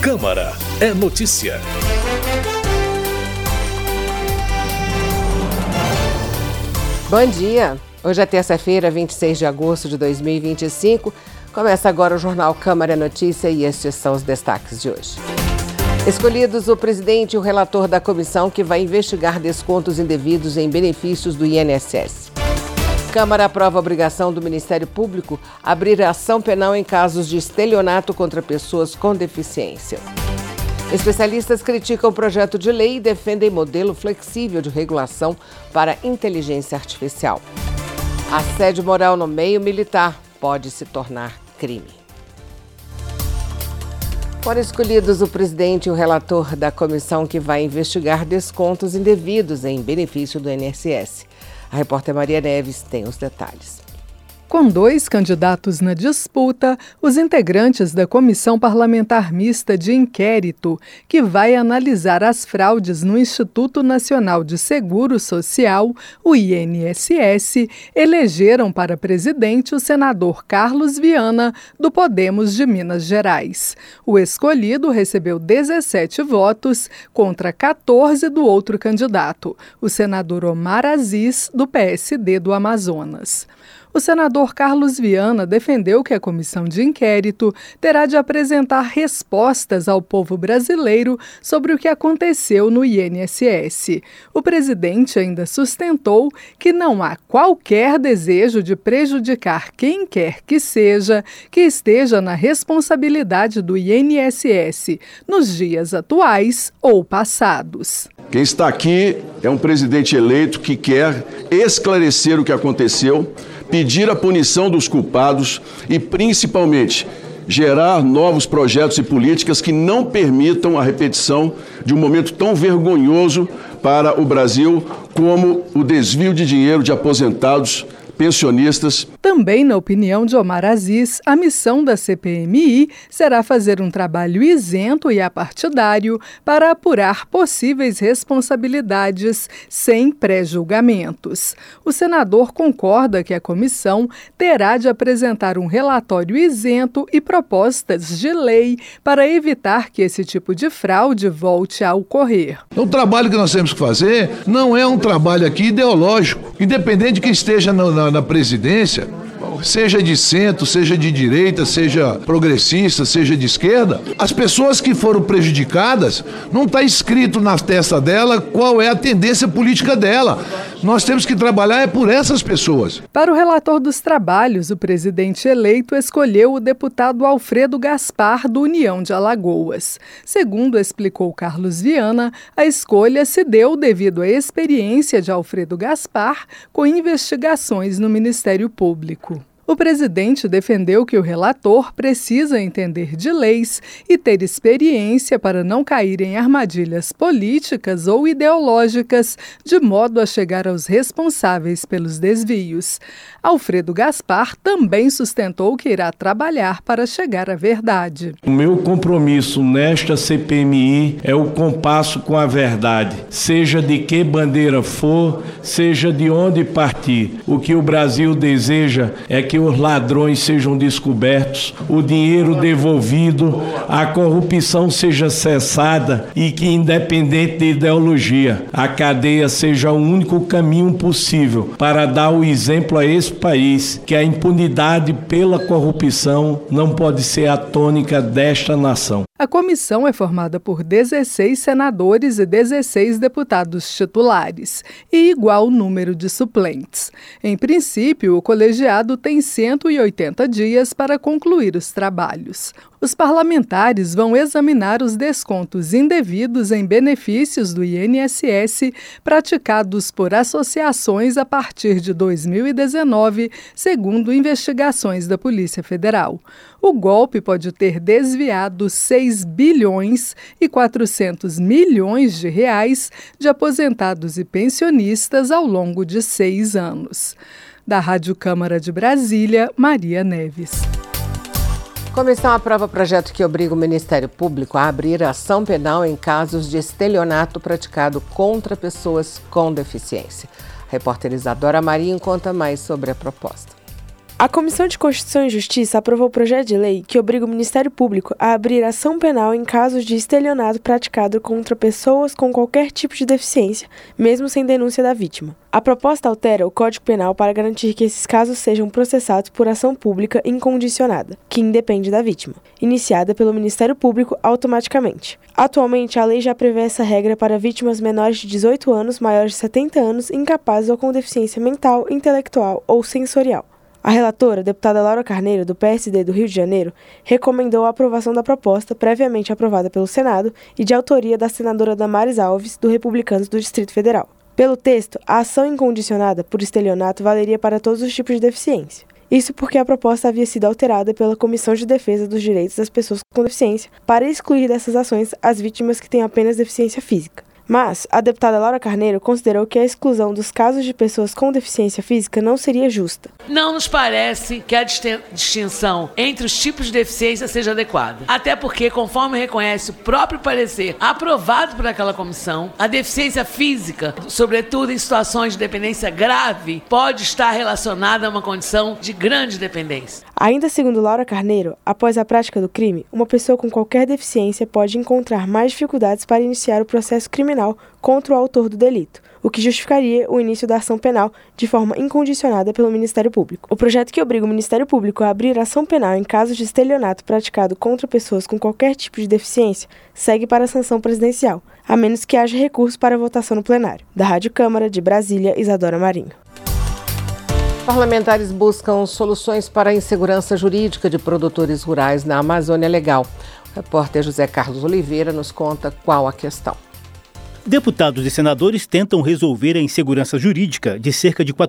Câmara é notícia. Bom dia. Hoje é terça-feira, 26 de agosto de 2025. Começa agora o Jornal Câmara é Notícia e estes são os destaques de hoje. Escolhidos o presidente e o relator da comissão que vai investigar descontos indevidos em benefícios do INSS. Câmara aprova a obrigação do Ministério Público abrir ação penal em casos de estelionato contra pessoas com deficiência. Especialistas criticam o projeto de lei e defendem modelo flexível de regulação para inteligência artificial. Assédio moral no meio militar pode se tornar crime. Foram escolhidos o presidente e o relator da comissão que vai investigar descontos indevidos em benefício do INSS. A repórter Maria Neves tem os detalhes. Com 2 candidatos na disputa, os integrantes da Comissão Parlamentar Mista de Inquérito, que vai analisar as fraudes no Instituto Nacional de Seguro Social, o INSS, elegeram para presidente o senador Carlos Viana, do Podemos de Minas Gerais. O escolhido recebeu 17 votos contra 14 do outro candidato, o senador Omar Aziz, do PSD do Amazonas. O senador Carlos Viana defendeu que a comissão de inquérito terá de apresentar respostas ao povo brasileiro sobre o que aconteceu no INSS. O presidente ainda sustentou que não há qualquer desejo de prejudicar quem quer que seja que esteja na responsabilidade do INSS nos dias atuais ou passados. Quem está aqui é um presidente eleito que quer esclarecer o que aconteceu, pedir a punição dos culpados e, principalmente, gerar novos projetos e políticas que não permitam a repetição de um momento tão vergonhoso para o Brasil como o desvio de dinheiro de aposentados, pensionistas. Também, na opinião de Omar Aziz, a missão da CPMI será fazer um trabalho isento e apartidário para apurar possíveis responsabilidades sem pré-julgamentos. O senador concorda que a comissão terá de apresentar um relatório isento e propostas de lei para evitar que esse tipo de fraude volte a ocorrer. O trabalho que nós temos que fazer não é um trabalho aqui ideológico. Independente de quem esteja na presidência, seja de centro, seja de direita, seja progressista, seja de esquerda, as pessoas que foram prejudicadas, não está escrito na testa dela qual é a tendência política dela. Nós temos que trabalhar por essas pessoas. Para o relator dos trabalhos, o presidente eleito escolheu o deputado Alfredo Gaspar, do União de Alagoas. Segundo explicou Carlos Viana, a escolha se deu devido à experiência de Alfredo Gaspar com investigações no Ministério Público. O presidente defendeu que o relator precisa entender de leis e ter experiência para não cair em armadilhas políticas ou ideológicas, de modo a chegar aos responsáveis pelos desvios. Alfredo Gaspar também sustentou que irá trabalhar para chegar à verdade. O meu compromisso nesta CPMI é o compasso com a verdade, seja de que bandeira for, seja de onde partir. O que o Brasil deseja é que os ladrões sejam descobertos, o dinheiro devolvido, a corrupção seja cessada e que, independente de ideologia, a cadeia seja o único caminho possível para dar o exemplo a esse país que a impunidade pela corrupção não pode ser a tônica desta nação. A comissão é formada por 16 senadores e 16 deputados titulares e igual número de suplentes. Em princípio, o colegiado tem 180 dias para concluir os trabalhos. Os parlamentares vão examinar os descontos indevidos em benefícios do INSS praticados por associações a partir de 2019, segundo investigações da Polícia Federal. O golpe pode ter desviado 6 bilhões e 400 milhões de reais de aposentados e pensionistas ao longo de 6 anos. Da Rádio Câmara de Brasília, Maria Neves. Comissão aprova projeto que obriga o Ministério Público a abrir ação penal em casos de estelionato praticado contra pessoas com deficiência. A repórter Isadora Marinho conta mais sobre a proposta. A Comissão de Constituição e Justiça aprovou o projeto de lei que obriga o Ministério Público a abrir ação penal em casos de estelionato praticado contra pessoas com qualquer tipo de deficiência, mesmo sem denúncia da vítima. A proposta altera o Código Penal para garantir que esses casos sejam processados por ação pública incondicionada, que independe da vítima, iniciada pelo Ministério Público automaticamente. Atualmente, a lei já prevê essa regra para vítimas menores de 18 anos, maiores de 70 anos, incapazes ou com deficiência mental, intelectual ou sensorial. A relatora, deputada Laura Carneiro, do PSD do Rio de Janeiro, recomendou a aprovação da proposta, previamente aprovada pelo Senado e de autoria da senadora Damares Alves, do Republicanos do Distrito Federal. Pelo texto, a ação incondicionada por estelionato valeria para todos os tipos de deficiência. Isso porque a proposta havia sido alterada pela Comissão de Defesa dos Direitos das Pessoas com Deficiência para excluir dessas ações as vítimas que têm apenas deficiência física. Mas a deputada Laura Carneiro considerou que a exclusão dos casos de pessoas com deficiência física não seria justa. Não nos parece que a distinção entre os tipos de deficiência seja adequada. Até porque, conforme reconhece o próprio parecer aprovado por aquela comissão, a deficiência física, sobretudo em situações de dependência grave, pode estar relacionada a uma condição de grande dependência. Ainda segundo Laura Carneiro, após a prática do crime, uma pessoa com qualquer deficiência pode encontrar mais dificuldades para iniciar o processo criminal contra o autor do delito, o que justificaria o início da ação penal de forma incondicionada pelo Ministério Público. O projeto que obriga o Ministério Público a abrir ação penal em casos de estelionato praticado contra pessoas com qualquer tipo de deficiência segue para a sanção presidencial, a menos que haja recurso para votação no plenário. Da Rádio Câmara de Brasília, Isadora Marinho. Parlamentares buscam soluções para a insegurança jurídica de produtores rurais na Amazônia Legal. O repórter José Carlos Oliveira nos conta qual a questão. Deputados e senadores tentam resolver a insegurança jurídica de cerca de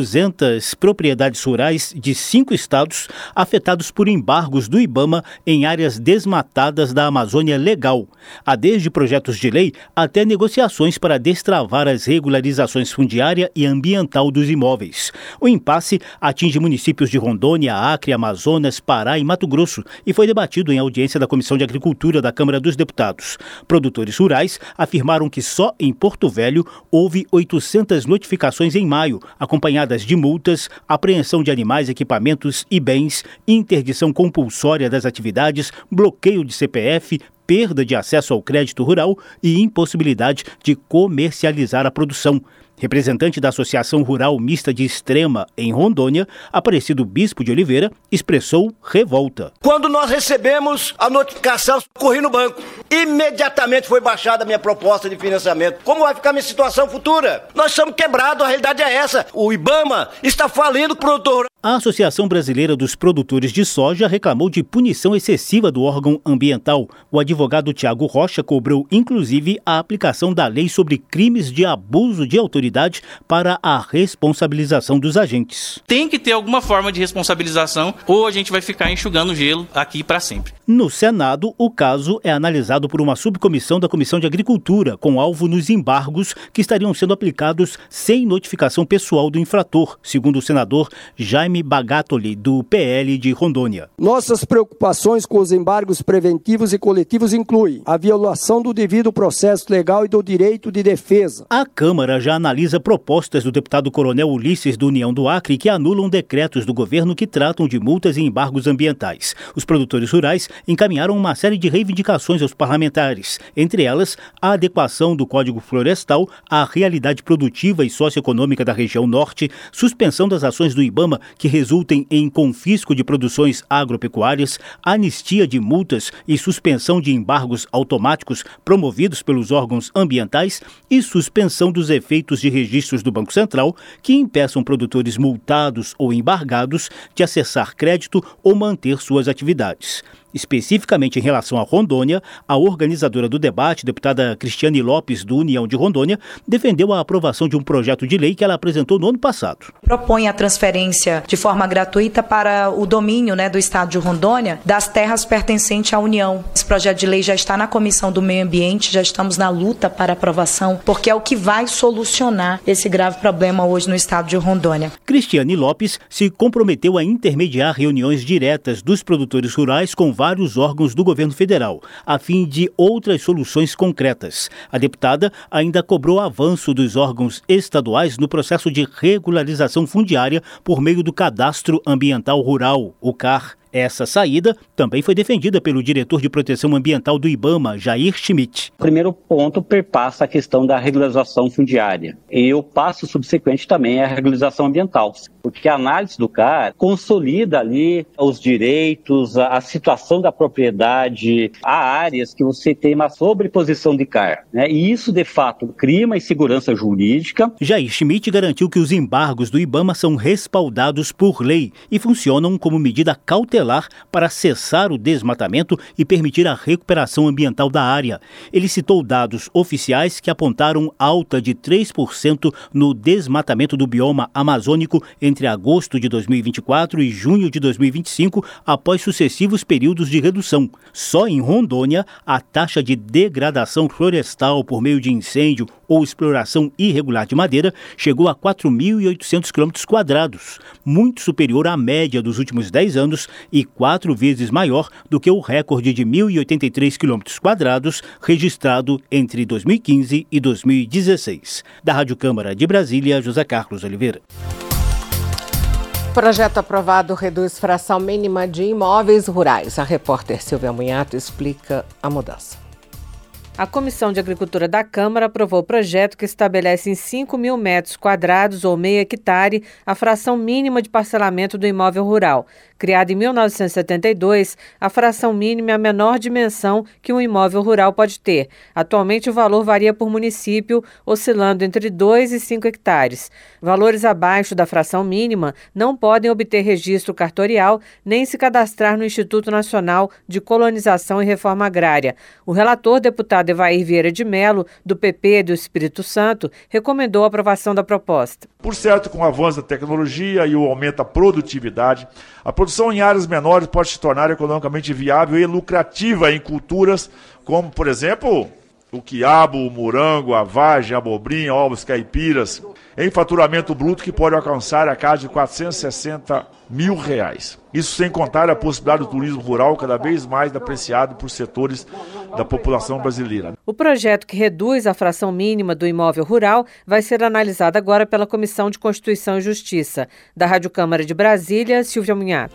4.200 propriedades rurais de 5 estados afetados por embargos do IBAMA em áreas desmatadas da Amazônia Legal. Há desde projetos de lei até negociações para destravar as regularizações fundiária e ambiental dos imóveis. O impasse atinge municípios de Rondônia, Acre, Amazonas, Pará e Mato Grosso e foi debatido em audiência da Comissão de Agricultura da Câmara dos Deputados. Produtores rurais afirmaram que só em Porto Velho houve 800 notificações em maio, acompanhadas de multas, apreensão de animais, equipamentos e bens, interdição compulsória das atividades, bloqueio de CPF, perda de acesso ao crédito rural e impossibilidade de comercializar a produção. Representante da Associação Rural Mista de Extrema, em Rondônia, Aparecido Bispo de Oliveira, expressou revolta. Quando nós recebemos a notificação, corri no banco. Imediatamente foi baixada a minha proposta de financiamento. Como vai ficar minha situação futura? Nós estamos quebrados, a realidade é essa. O IBAMA está falindo o produtor. A Associação Brasileira dos Produtores de Soja reclamou de punição excessiva do órgão ambiental. O advogado Tiago Rocha cobrou, inclusive, a aplicação da lei sobre crimes de abuso de autoridade para a responsabilização dos agentes. Tem que ter alguma forma de responsabilização ou a gente vai ficar enxugando gelo aqui para sempre. No Senado, o caso é analisado por uma subcomissão da Comissão de Agricultura, com alvo nos embargos que estariam sendo aplicados sem notificação pessoal do infrator, segundo o senador Jaime Bagatoli, do PL de Rondônia. Nossas preocupações com os embargos preventivos e coletivos incluem a violação do devido processo legal e do direito de defesa. A Câmara já analisa propostas do deputado Coronel Ulisses do União do Acre que anulam decretos do governo que tratam de multas e embargos ambientais. Os produtores rurais encaminharam uma série de reivindicações aos parlamentares, entre elas a adequação do Código Florestal à realidade produtiva e socioeconômica da região norte, suspensão das ações do IBAMA que resultem em confisco de produções agropecuárias, anistia de multas e suspensão de embargos automáticos promovidos pelos órgãos ambientais e suspensão dos efeitos de registros do Banco Central que impeçam produtores multados ou embargados de acessar crédito ou manter suas atividades. Especificamente em relação a Rondônia, a organizadora do debate, deputada Cristiane Lopes, do União de Rondônia, defendeu a aprovação de um projeto de lei que ela apresentou no ano passado. Propõe a transferência de forma gratuita para o domínio do Estado de Rondônia das terras pertencentes à União. Esse projeto de lei já está na Comissão do Meio Ambiente, já estamos na luta para aprovação, porque é o que vai solucionar esse grave problema hoje no Estado de Rondônia. Cristiane Lopes se comprometeu a intermediar reuniões diretas dos produtores rurais com vários órgãos do governo federal, a fim de outras soluções concretas. A deputada ainda cobrou avanço dos órgãos estaduais no processo de regularização fundiária por meio do Cadastro Ambiental Rural, o CAR. Essa saída também foi defendida pelo diretor de proteção ambiental do IBAMA, Jair Schmidt. O primeiro ponto perpassa a questão da regularização fundiária. E o passo subsequente também é a regularização ambiental, porque a análise do CAR consolida ali os direitos, a situação da propriedade, há áreas que você tem uma sobreposição de CAR, né? E isso, de fato, cria uma insegurança jurídica. Jair Schmidt garantiu que os embargos do IBAMA são respaldados por lei e funcionam como medida cautelar para cessar o desmatamento e permitir a recuperação ambiental da área. Ele citou dados oficiais que apontaram alta de 3% no desmatamento do bioma amazônico entre agosto de 2024 e junho de 2025, após sucessivos períodos de redução. Só em Rondônia, a taxa de degradação florestal por meio de incêndio ou exploração irregular de madeira chegou a 4.800 km², muito superior à média dos últimos 10 anos e 4 vezes maior do que o recorde de 1.083 km² registrado entre 2015 e 2016. Da Rádio Câmara de Brasília, José Carlos Oliveira. Projeto aprovado reduz fração mínima de imóveis rurais. A repórter Silvia Munhato explica a mudança. A Comissão de Agricultura da Câmara aprovou o projeto que estabelece em 5.000 metros quadrados ou meio hectare a fração mínima de parcelamento do imóvel rural. Criada em 1972, a fração mínima é a menor dimensão que um imóvel rural pode ter. Atualmente, o valor varia por município, oscilando entre 2 e 5 hectares. Valores abaixo da fração mínima não podem obter registro cartorial nem se cadastrar no Instituto Nacional de Colonização e Reforma Agrária. O relator, deputado Evair Vieira de Mello, do PP do Espírito Santo, recomendou a aprovação da proposta. Por certo, com o avanço da tecnologia e o aumento da produtividade, a produção em áreas menores pode se tornar economicamente viável e lucrativa em culturas como, por exemplo, o quiabo, o morango, a vagem, a abobrinha, ovos caipiras, em faturamento bruto que pode alcançar a casa de R$460 mil. Isso sem contar a possibilidade do turismo rural cada vez mais apreciado por setores da população brasileira. O projeto que reduz a fração mínima do imóvel rural vai ser analisado agora pela Comissão de Constituição e Justiça. Da Rádio Câmara de Brasília, Silvia Munhato.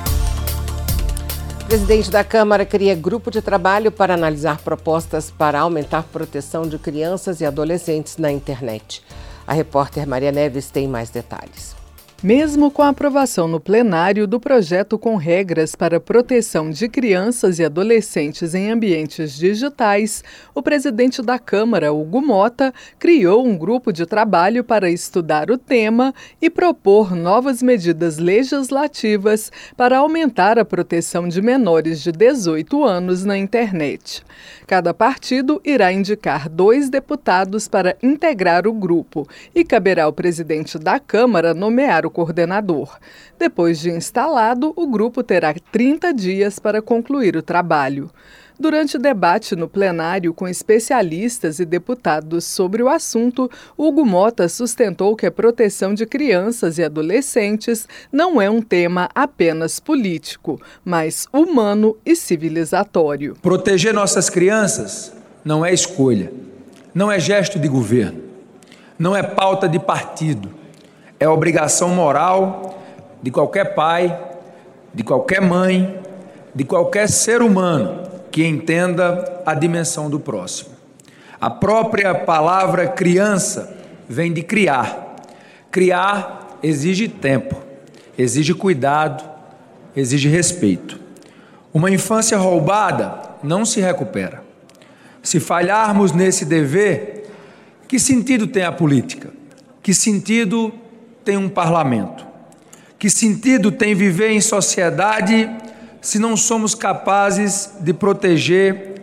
O presidente da Câmara cria grupo de trabalho para analisar propostas para aumentar a proteção de crianças e adolescentes na internet. A repórter Maria Neves tem mais detalhes. Mesmo com a aprovação no plenário do projeto com regras para proteção de crianças e adolescentes em ambientes digitais, o presidente da Câmara, Hugo Mota, criou um grupo de trabalho para estudar o tema e propor novas medidas legislativas para aumentar a proteção de menores de 18 anos na internet. Cada partido irá indicar 2 deputados para integrar o grupo e caberá ao presidente da Câmara nomear o coordenador. Depois de instalado, o grupo terá 30 dias para concluir o trabalho. Durante o debate no plenário com especialistas e deputados sobre o assunto, Hugo Mota sustentou que a proteção de crianças e adolescentes não é um tema apenas político, mas humano e civilizatório. Proteger nossas crianças não é escolha, não é gesto de governo, não é pauta de partido, é obrigação moral de qualquer pai, de qualquer mãe, de qualquer ser humano que entenda a dimensão do próximo. A própria palavra criança vem de criar. Criar exige tempo, exige cuidado, exige respeito. Uma infância roubada não se recupera. Se falharmos nesse dever, que sentido tem a política? Que sentido tem um parlamento? Que sentido tem viver em sociedade se não somos capazes de proteger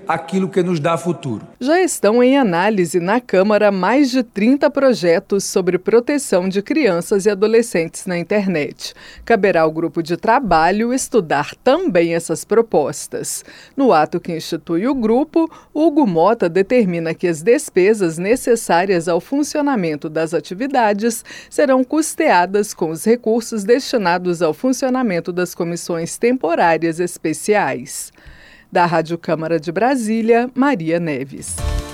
aquilo que nos dá futuro. Já estão em análise na Câmara mais de 30 projetos sobre proteção de crianças e adolescentes na internet. Caberá ao grupo de trabalho estudar também essas propostas. No ato que institui o grupo, Hugo Mota determina que as despesas necessárias ao funcionamento das atividades serão custeadas com os recursos destinados ao funcionamento das comissões temporárias especiais. Da Rádio Câmara de Brasília, Maria Neves.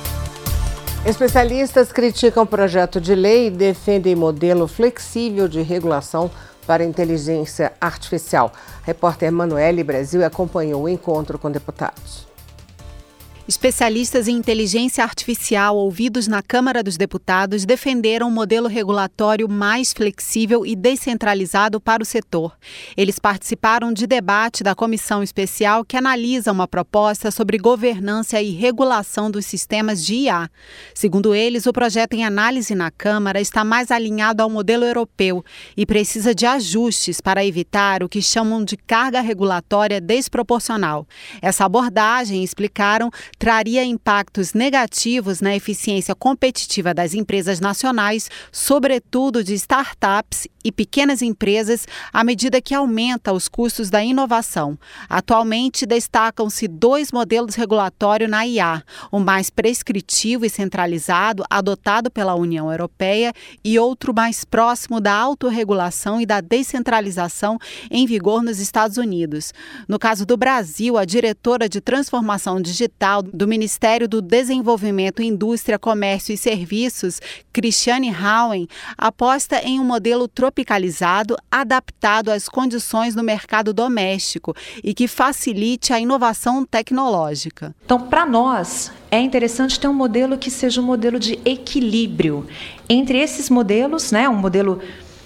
Especialistas criticam o projeto de lei e defendem modelo flexível de regulação para a inteligência artificial. Repórter Emanuele Brasil acompanhou o encontro com deputados. Especialistas em inteligência artificial ouvidos na Câmara dos Deputados defenderam um modelo regulatório mais flexível e descentralizado para o setor. Eles participaram de debate da comissão especial que analisa uma proposta sobre governança e regulação dos sistemas de IA. Segundo eles, o projeto em análise na Câmara está mais alinhado ao modelo europeu e precisa de ajustes para evitar o que chamam de carga regulatória desproporcional. Essa abordagem, explicaram, traria impactos negativos na eficiência competitiva das empresas nacionais, sobretudo de startups e pequenas empresas, à medida que aumenta os custos da inovação. Atualmente, destacam-se 2 modelos regulatórios na IA, o mais prescritivo e centralizado, adotado pela União Europeia, e outro mais próximo da autorregulação e da descentralização em vigor nos Estados Unidos. No caso do Brasil, a diretora de Transformação Digital do Ministério do Desenvolvimento, Indústria, Comércio e Serviços, Cristiane Hauen, aposta em um modelo tropicalizado, adaptado às condições do mercado doméstico e que facilite a inovação tecnológica. Então, para nós, é interessante ter um modelo que seja um modelo de equilíbrio entre esses modelos, né, um modelo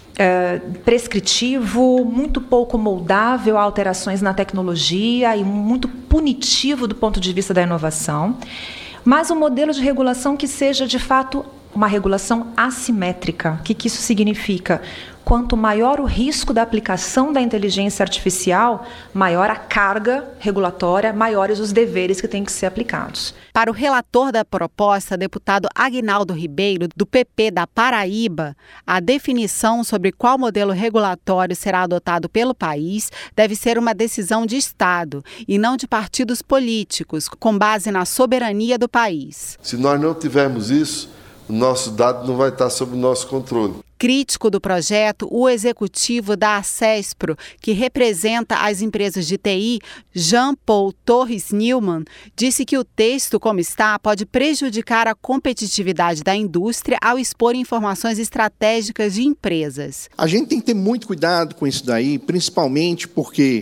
prescritivo, muito pouco moldável a alterações na tecnologia e muito punitivo do ponto de vista da inovação, mas um modelo de regulação que seja, de fato, uma regulação assimétrica. O que isso significa? Quanto maior o risco da aplicação da inteligência artificial, maior a carga regulatória, maiores os deveres que têm que ser aplicados. Para o relator da proposta, deputado Aguinaldo Ribeiro, do PP da Paraíba, a definição sobre qual modelo regulatório será adotado pelo país deve ser uma decisão de Estado e não de partidos políticos, com base na soberania do país. Se nós não tivermos isso, o nosso dado não vai estar sob o nosso controle. Crítico do projeto, o executivo da ACESPRO, que representa as empresas de TI, Jean Paul Torres Newman, disse que o texto, como está, pode prejudicar a competitividade da indústria ao expor informações estratégicas de empresas. A gente tem que ter muito cuidado com isso daí, principalmente porque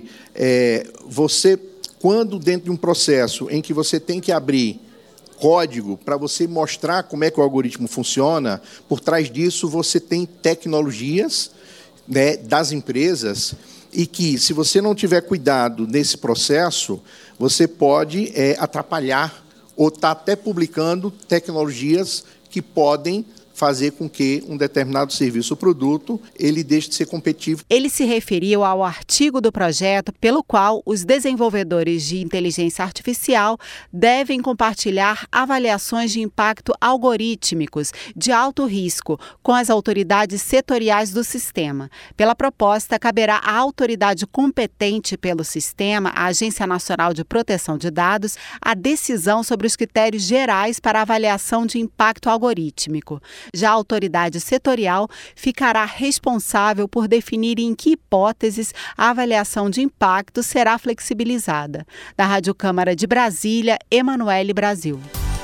você, quando dentro de um processo em que você tem que abrir código para você mostrar como é que o algoritmo funciona, por trás disso você tem tecnologias, né, das empresas e que, se você não tiver cuidado nesse processo, você pode atrapalhar ou estar até publicando tecnologias que podem fazer com que um determinado serviço ou produto ele deixe de ser competitivo. Ele se referiu ao artigo do projeto pelo qual os desenvolvedores de inteligência artificial devem compartilhar avaliações de impacto algorítmicos de alto risco com as autoridades setoriais do sistema. Pela proposta, caberá à autoridade competente pelo sistema, a Agência Nacional de Proteção de Dados, a decisão sobre os critérios gerais para avaliação de impacto algorítmico. Já a autoridade setorial ficará responsável por definir em que hipóteses a avaliação de impacto será flexibilizada. Da Rádio Câmara de Brasília, Emanuele Brasil.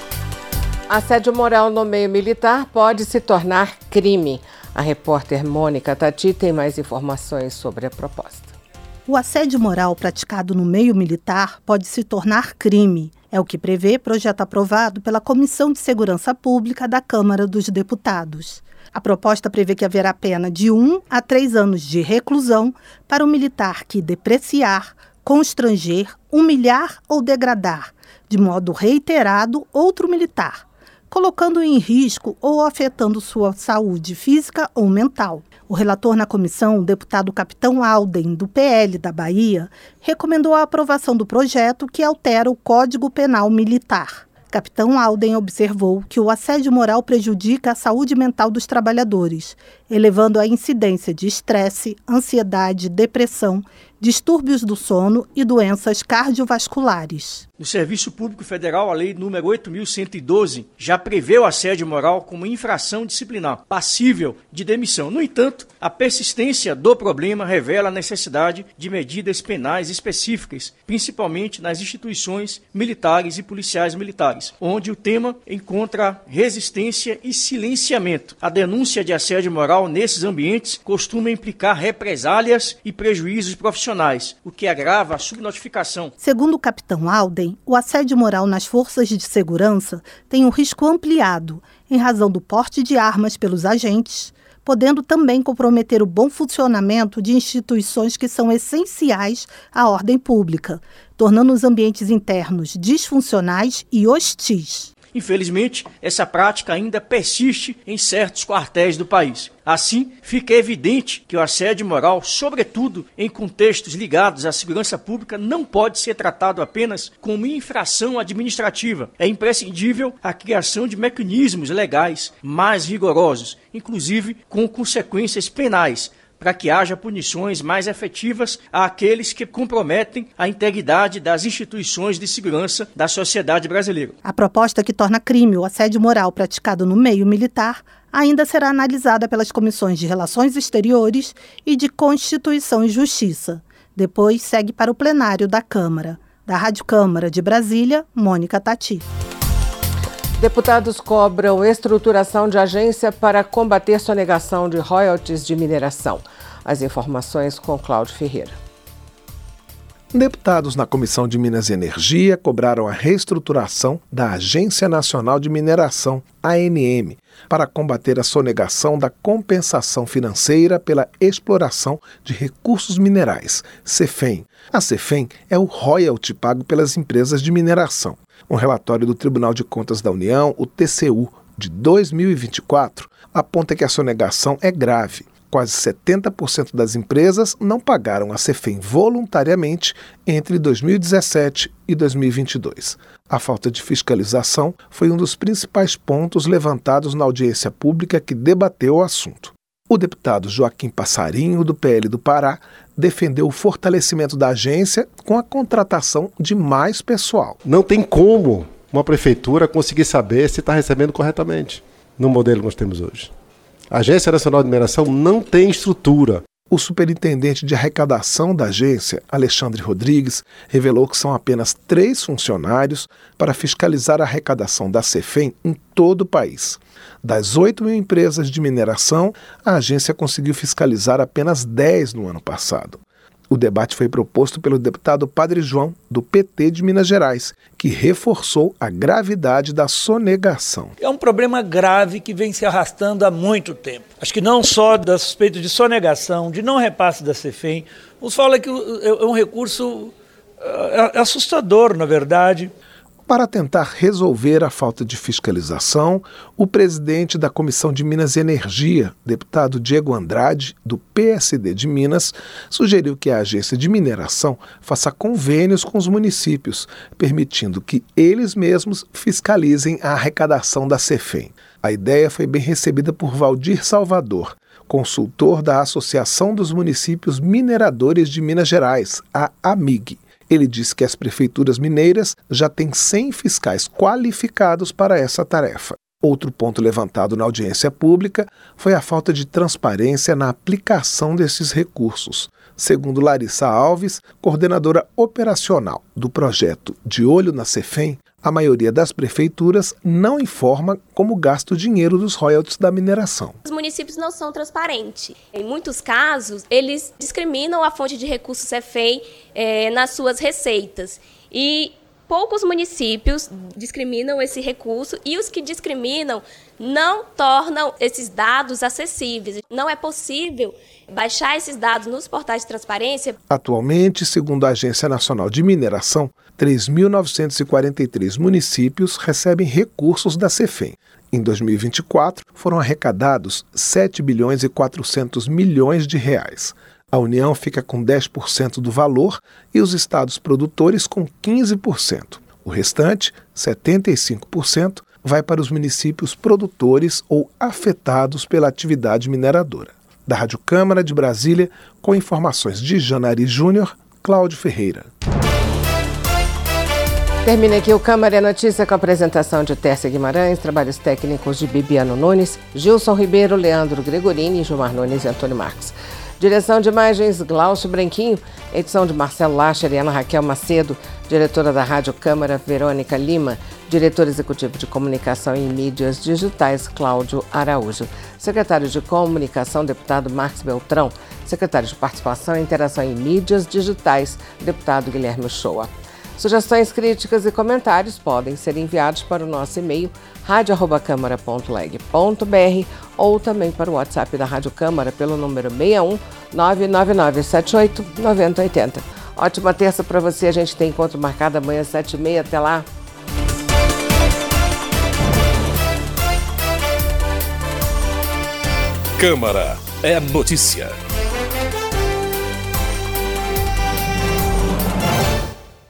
Assédio moral no meio militar pode se tornar crime. A repórter Mônica Tati tem mais informações sobre a proposta. O assédio moral praticado no meio militar pode se tornar crime. É o que prevê projeto aprovado pela Comissão de Segurança Pública da Câmara dos Deputados. A proposta prevê que haverá pena de 1 a 3 anos de reclusão para o militar que depreciar, constranger, humilhar ou degradar, de modo reiterado, outro militar, colocando em risco ou afetando sua saúde física ou mental. O relator na comissão, o deputado Capitão Alden, do PL da Bahia, recomendou a aprovação do projeto que altera o Código Penal Militar. Capitão Alden observou que o assédio moral prejudica a saúde mental dos trabalhadores, elevando a incidência de estresse, ansiedade, depressão, distúrbios do sono e doenças cardiovasculares. No Serviço Público Federal, a Lei nº 8.112 já prevê o assédio moral como infração disciplinar, passível de demissão. No entanto, a persistência do problema revela a necessidade de medidas penais específicas, principalmente nas instituições militares e policiais militares, onde o tema encontra resistência e silenciamento. A denúncia de assédio moral nesses ambientes costuma implicar represálias e prejuízos profissionais, o que agrava a subnotificação. Segundo o capitão Alden, o assédio moral nas forças de segurança tem um risco ampliado em razão do porte de armas pelos agentes, podendo também comprometer o bom funcionamento de instituições que são essenciais à ordem pública, tornando os ambientes internos disfuncionais e hostis. Infelizmente, essa prática ainda persiste em certos quartéis do país. Assim, fica evidente que o assédio moral, sobretudo em contextos ligados à segurança pública, não pode ser tratado apenas como infração administrativa. É imprescindível a criação de mecanismos legais mais rigorosos, inclusive com consequências penais, para que haja punições mais efetivas àqueles que comprometem a integridade das instituições de segurança da sociedade brasileira. A proposta que torna crime o assédio moral praticado no meio militar ainda será analisada pelas comissões de Relações Exteriores e de Constituição e Justiça. Depois segue para o plenário da Câmara. Da Rádio Câmara de Brasília, Mônica Tati. Deputados cobram estruturação de agência para combater sonegação de royalties de mineração. As informações com Cláudio Ferreira. Deputados na Comissão de Minas e Energia cobraram a reestruturação da Agência Nacional de Mineração, ANM, para combater a sonegação da compensação financeira pela exploração de recursos minerais, CEFEM. A CEFEM é o royalty pago pelas empresas de mineração. Um relatório do Tribunal de Contas da União, o TCU, de 2024, aponta que a sonegação é grave. Quase 70% das empresas não pagaram a CEFEM voluntariamente entre 2017 e 2022. A falta de fiscalização foi um dos principais pontos levantados na audiência pública que debateu o assunto. O deputado Joaquim Passarinho, do PL do Pará, defendeu o fortalecimento da agência com a contratação de mais pessoal. Não tem como uma prefeitura conseguir saber se está recebendo corretamente no modelo que nós temos hoje. A Agência Nacional de Mineração não tem estrutura. O superintendente de arrecadação da agência, Alexandre Rodrigues, revelou que são apenas 3 funcionários para fiscalizar a arrecadação da CEFEM em todo o país. Das 8 mil empresas de mineração, a agência conseguiu fiscalizar apenas 10 no ano passado. O debate foi proposto pelo deputado Padre João, do PT de Minas Gerais, que reforçou a gravidade da sonegação. É um problema grave que vem se arrastando há muito tempo. Acho que não só da suspeita de sonegação, de não repasse da CEFEM, nos fala que é um recurso assustador, na verdade. Para tentar resolver a falta de fiscalização, o presidente da Comissão de Minas e Energia, deputado Diego Andrade, do PSD de Minas, sugeriu que a agência de mineração faça convênios com os municípios, permitindo que eles mesmos fiscalizem a arrecadação da CEFEM. A ideia foi bem recebida por Valdir Salvador, consultor da Associação dos Municípios Mineradores de Minas Gerais, a AMIG. Ele disse que as prefeituras mineiras já têm 100 fiscais qualificados para essa tarefa. Outro ponto levantado na audiência pública foi a falta de transparência na aplicação desses recursos. Segundo Larissa Alves, coordenadora operacional do projeto De Olho na CEFEM, a maioria das prefeituras não informa como gasta o dinheiro dos royalties da mineração. Os municípios não são transparentes. Em muitos casos, eles discriminam a fonte de recursos CEFEM nas suas receitas. E Poucos municípios discriminam esse recurso e os que discriminam não tornam esses dados acessíveis. Não é possível baixar esses dados nos portais de transparência. Atualmente, segundo a Agência Nacional de Mineração, 3.943 municípios recebem recursos da CEFEM. Em 2024, foram arrecadados 7 bilhões e 400 milhões de reais. A União fica com 10% do valor e os estados produtores com 15%. O restante, 75%, vai para os municípios produtores ou afetados pela atividade mineradora. Da Rádio Câmara de Brasília, com informações de Janari Júnior, Cláudio Ferreira. Termina aqui o Câmara é Notícia com a apresentação de Tércia Guimarães, trabalhos técnicos de Bibiano Nunes, Gilson Ribeiro, Leandro Gregorini, Gilmar Nunes e Antônio Marques. Direção de imagens, Glaucio Branquinho. Edição de Marcelo Lacher e Ana Raquel Macedo. Diretora da Rádio Câmara, Verônica Lima. Diretor executivo de Comunicação e Mídias Digitais, Cláudio Araújo. Secretário de Comunicação, deputado Marcos Beltrão. Secretário de Participação e Interação em Mídias Digitais, deputado Guilherme Uchoa. Sugestões, críticas e comentários podem ser enviados para o nosso e-mail radio@câmara.leg.br ou também para o WhatsApp da Rádio Câmara pelo número 61 99978 9080. Ótima terça para você, a gente tem encontro marcado amanhã às 7h30, até lá. Câmara é notícia.